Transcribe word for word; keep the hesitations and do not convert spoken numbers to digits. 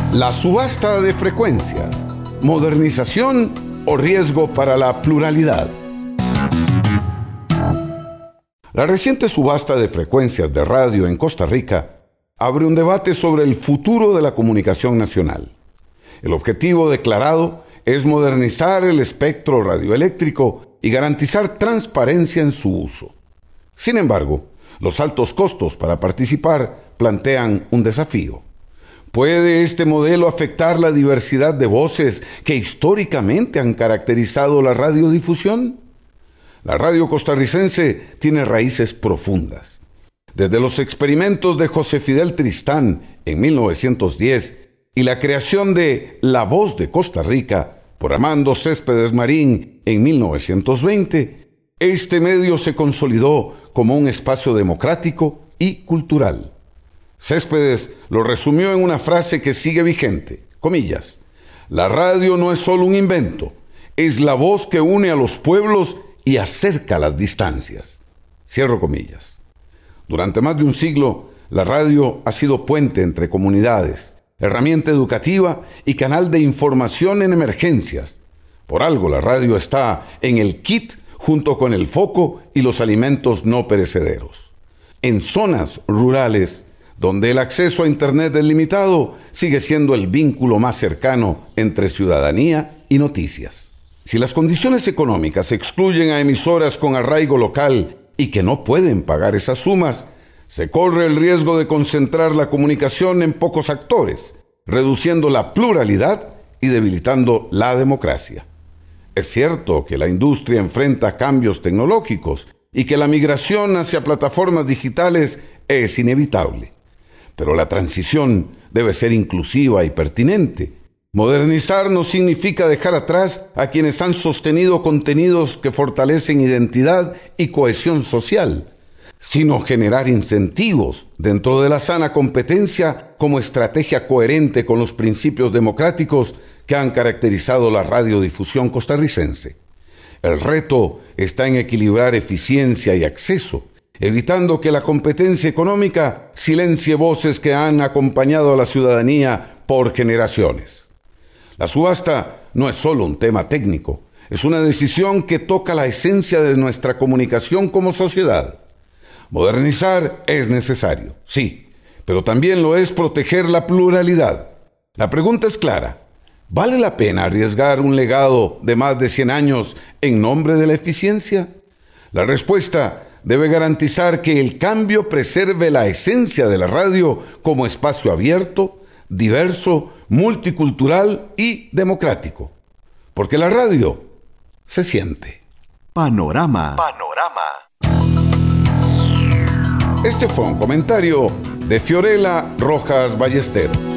La subasta de frecuencias, modernización o riesgo para la pluralidad. La reciente subasta de frecuencias de radio en Costa Rica abre un debate sobre el futuro de la comunicación nacional. El objetivo declarado es modernizar el espectro radioeléctrico y garantizar transparencia en su uso. Sin embargo, los altos costos para participar plantean un desafío. ¿Puede este modelo afectar la diversidad de voces que históricamente han caracterizado la radiodifusión? La radio costarricense tiene raíces profundas. Desde los experimentos de José Fidel Tristán en mil novecientos diez y la creación de La Voz de Costa Rica por Armando Céspedes Marín en mil novecientos veinte, este medio se consolidó como un espacio democrático y cultural. Céspedes lo resumió en una frase que sigue vigente, comillas: la radio no es solo un invento, es la voz que une a los pueblos y acerca las distancias. Cierro comillas. Durante más de un siglo, la radio ha sido puente entre comunidades, herramienta educativa y canal de información en emergencias. Por algo la radio está en el kit junto con el foco y los alimentos no perecederos. En zonas rurales, donde el acceso a Internet es limitado, sigue siendo el vínculo más cercano entre ciudadanía y noticias. Si las condiciones económicas excluyen a emisoras con arraigo local y que no pueden pagar esas sumas, se corre el riesgo de concentrar la comunicación en pocos actores, reduciendo la pluralidad y debilitando la democracia. Es cierto que la industria enfrenta cambios tecnológicos y que la migración hacia plataformas digitales es inevitable. Pero la transición debe ser inclusiva y pertinente. Modernizar no significa dejar atrás a quienes han sostenido contenidos que fortalecen identidad y cohesión social, sino generar incentivos dentro de la sana competencia como estrategia coherente con los principios democráticos que han caracterizado la radiodifusión costarricense. El reto está en equilibrar eficiencia y acceso, evitando que la competencia económica silencie voces que han acompañado a la ciudadanía por generaciones. La subasta no es solo un tema técnico, es una decisión que toca la esencia de nuestra comunicación como sociedad. Modernizar es necesario, sí, pero también lo es proteger la pluralidad. La pregunta es clara: ¿vale la pena arriesgar un legado de más de cien años en nombre de la eficiencia? La respuesta debe garantizar que el cambio preserve la esencia de la radio como espacio abierto, diverso, multicultural y democrático. Porque la radio se siente. Panorama. Panorama. Este fue un comentario de Fiorella Rojas Ballester.